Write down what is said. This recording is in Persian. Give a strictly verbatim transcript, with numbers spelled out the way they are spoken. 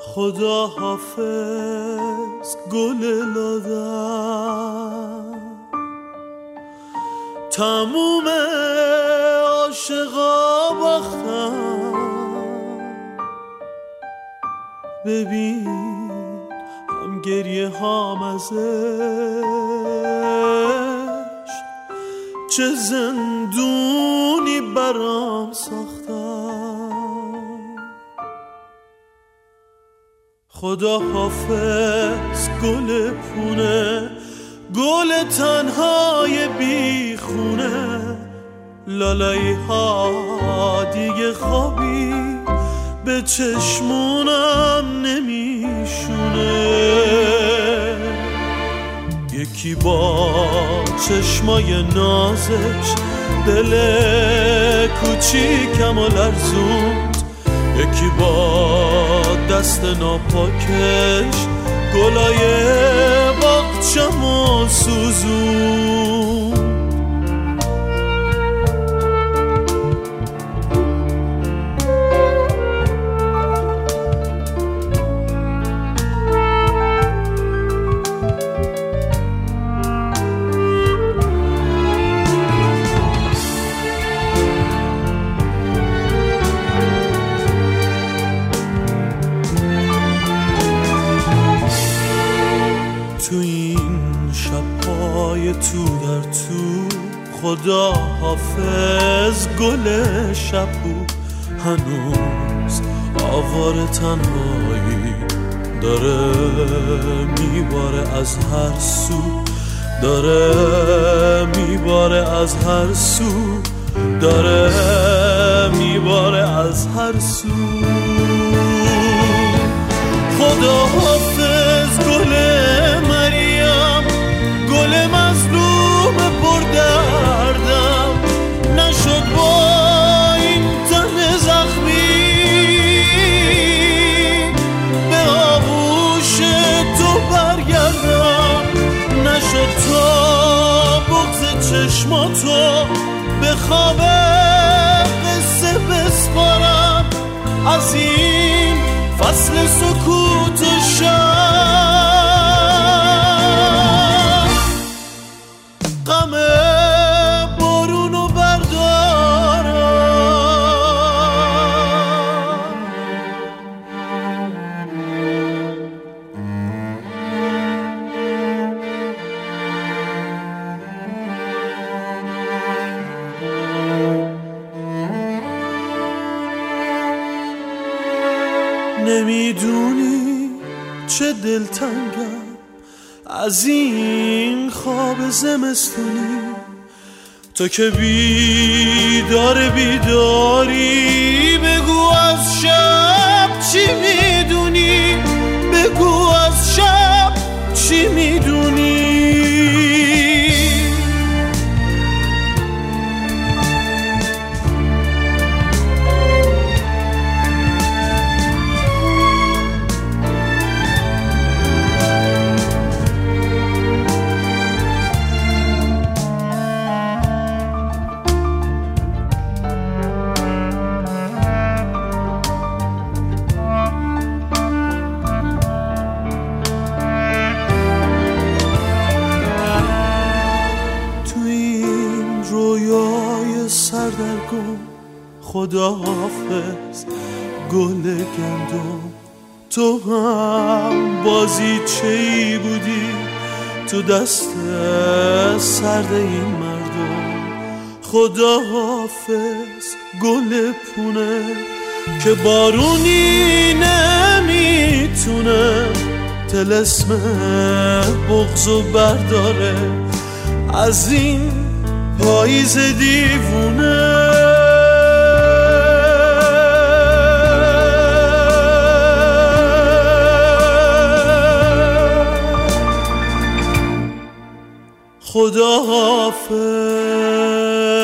خدا حافظ گل لادم، تموم عاشقا باختم. ببین هم گریه هام ازش، چه زندونی برام ساختم. خدا حافظ گل پونه، گل تنهای بی خونه. لالایی ها دیگه خوابی به چشمونم نمیشونه. یکی با چشمای نازش دل کوچیکم و لرزوند، یکی با دست ناپاکش گلای باغچم و سوزوند. تو این شب‌های تو در تو، خدا حافظ گل شبو. هنوز آوار تنهایی داره میباره از هر سو، داره میباره از هر سو، داره میباره از هر سو. خدا حافظ گل مریم، گل مظلوم پردردم. نشد با این تن زخمی به آغوش تو برگردم. نشد تا بغض چشماتو به خواب قصه بسپارم. از این فصل سکوت شب غم بارونو بردارم. نمیدونی چه دلتنگم از این خواب زمستونی. تو که بیدار بیداری، بگو از شب چی میدونی، بگو از شب چی میدونی. سردرگم خدا حافظ گل گندم. تو هم بازی چی بودی تو دست سرد این مردم. خدا حافظ گل پونه که بارونی نمیتونه طلسم بغضو برداره از این پاییز دیوونه. خدا حافظ.